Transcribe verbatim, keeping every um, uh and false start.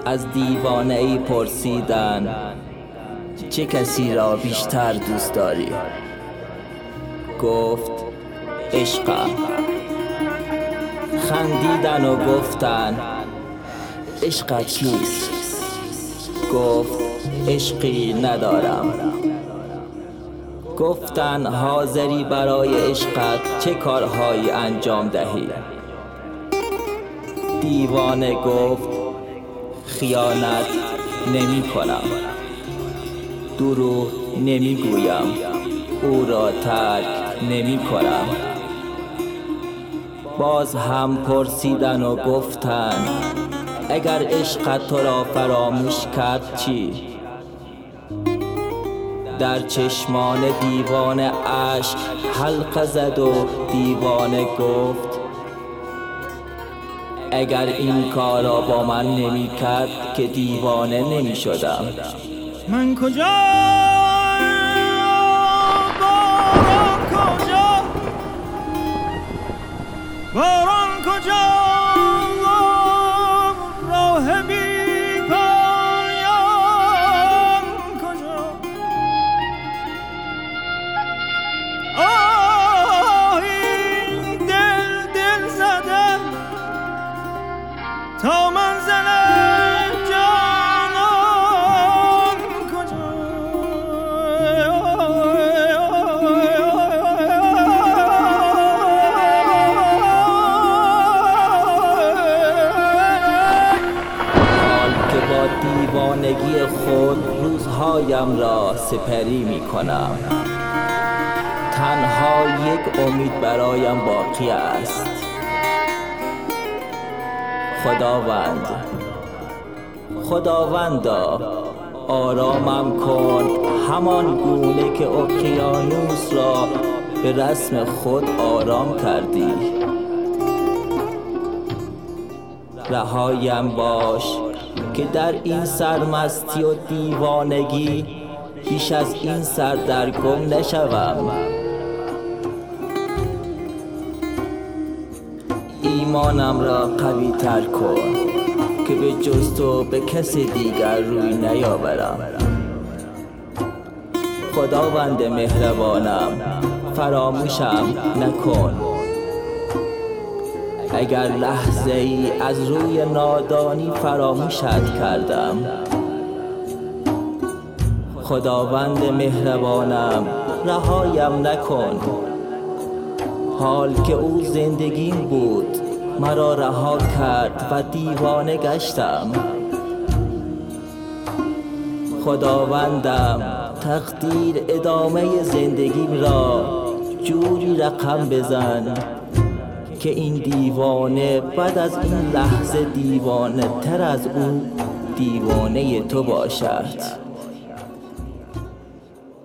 از دیوانه ای پرسیدن چه کسی را بیشتر دوست داری؟ گفت عشقم. خندیدن و گفتن عشقت چیست؟ گفت عشقی ندارم. گفتن حاضری برای عشقت چه کارهایی انجام دهی؟ دیوانه گفت خیانت نمی کنم، دروغ نمی گویم، او را ترک نمی کنم. باز هم پرسیدن و گفتن اگر عشقت تو را فراموش کرد چی؟ در چشمان دیوانه اشک حلقه زد و دیوانه گفت اگر این کارا با من نمی کرد که دیوانه نمی شدم. من کجا باران کجا باران کجا راه بی پایان کجا آهی دل دل زدم تا منزل جانان کجا حال که با دیوانگی خود روزهایم را سپری می کنم، تنها یک امید برایم باقی است. خداوند خداوندا آرامم کن همان گونه که اقیانوس را به رسم خود آرام کردی. رهایم باش که در این سرمستی و دیوانگی بیش از این سردرگم نشوم. ایمانم را قوی تر کن که به جز تو به کسی دیگر روی نیاورم. خداوند مهربانم فراموشم نکن اگر لحظه ای از روی نادانی فراموشت کردم. خداوند مهربانم رهایم نکن، حال که او زندگیم بود مرا رها کرد و دیوانه گشتم. خداوندم تقدیر ادامه زندگیم را جوری رقم بزن که این دیوانه بعد از این لحظه دیوانه تر از او دیوانه تو باشد.